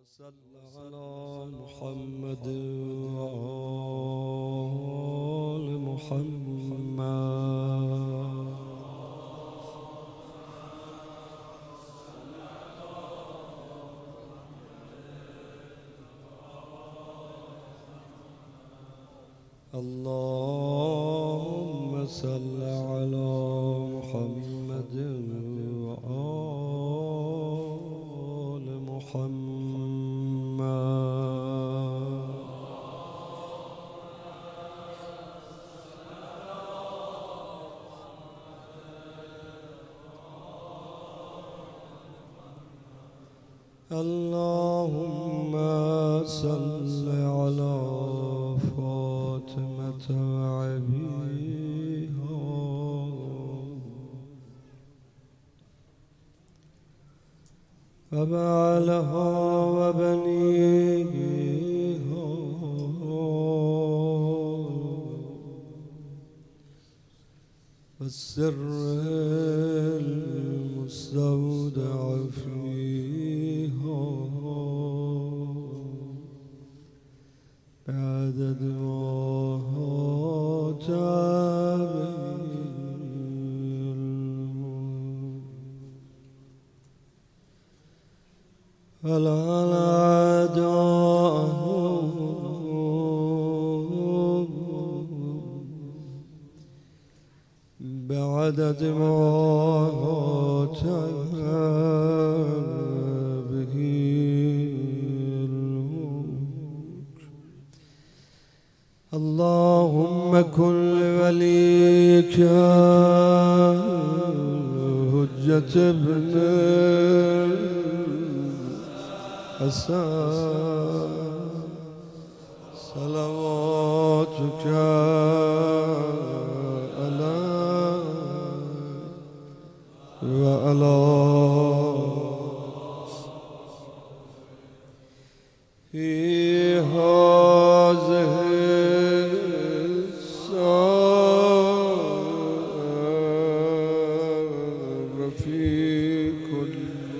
صل على محمد وآل محمد. اللهم صل على محمد وآل محمد. اللهم صل على فاطمة وأبيها وبعلها وبنيها والسر المستودع فيها بعدد ما بعدد ما به اللهم كن لوليك حجة ابن حسن صلواتك وعلى في هذه الساعة في كل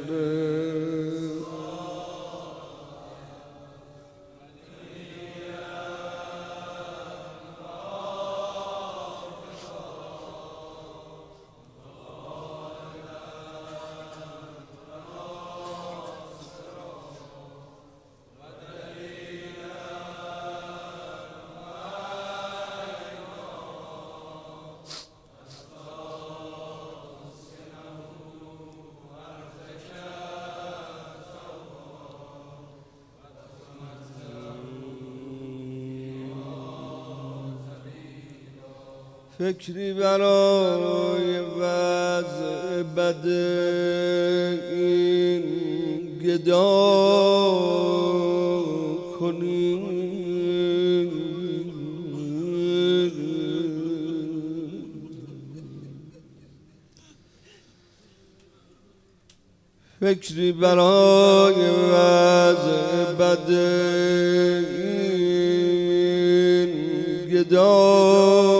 فکری برای وضع بد این گدا کنی فکری برای وضع بد این گدا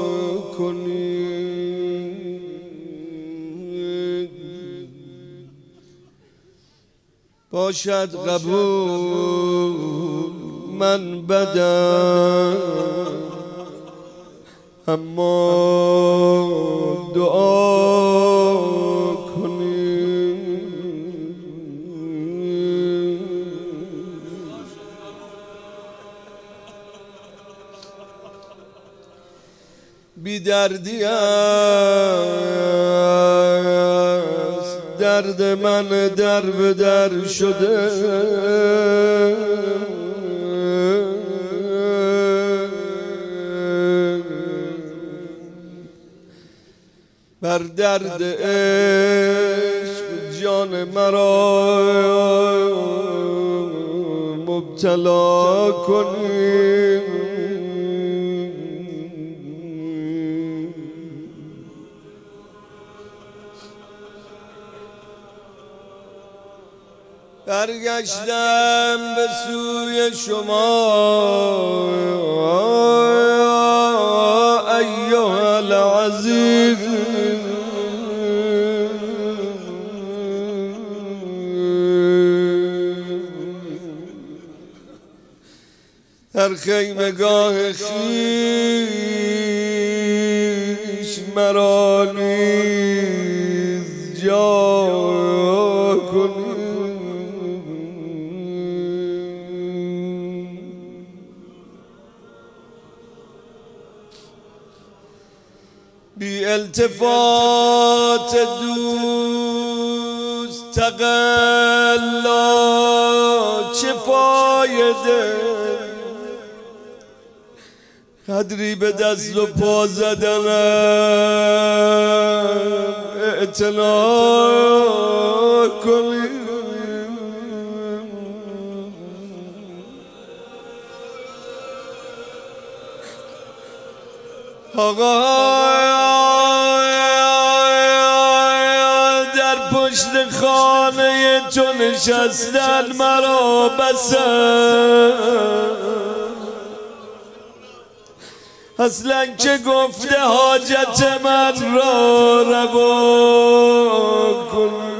باشد قبول من بدم اما دعا کنی بی دردی است درد من در به در شده بر درد عشق جان مرا مبتلا کنی برگشتم به سوی شما ایها العزیز در خیمگاه خیش مرا نیز جا کنی. بی التفات دوست تقلا چه فایده، قدری به دست و پا زدنم اعتنا کنی. آقا در پشت خانه تو نشستن مرا بسه، اصلا که گفته حاجت من را روا کن.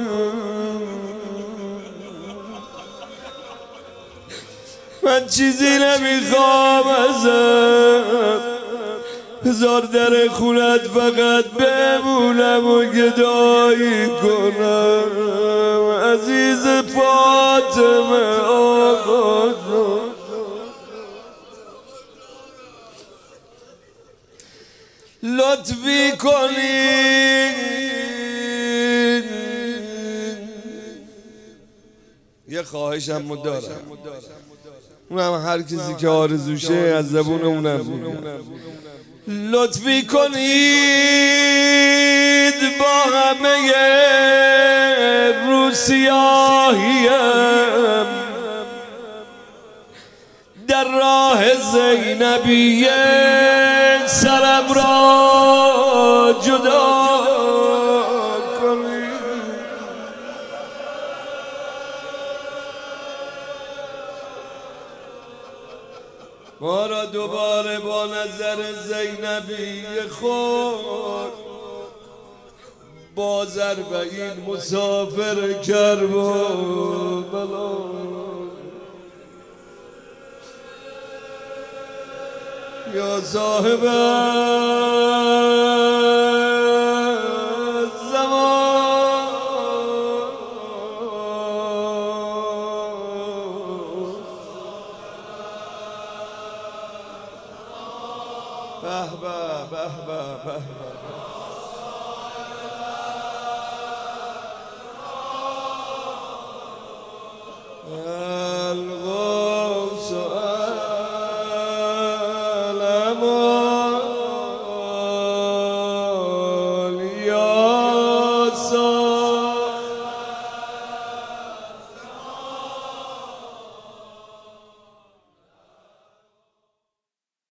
من چیزی نمیخوام ازت، بذار در خونت فقط بمونم و گدایی کنم. عزیز فاطمه آقا لطفی کنید. یه خواهشم دارم، اونم هر کسی که آرزوشه از زبون اونم میگم. لطفی کنید با همه روسیاهیم در راه زینبیه سرم را جدا کنید. ما را دوباره با نظر زینبی خود با ضربین مسافر کربلا. یا صاحب زمان به به به به الغوث الأمان يا صاحب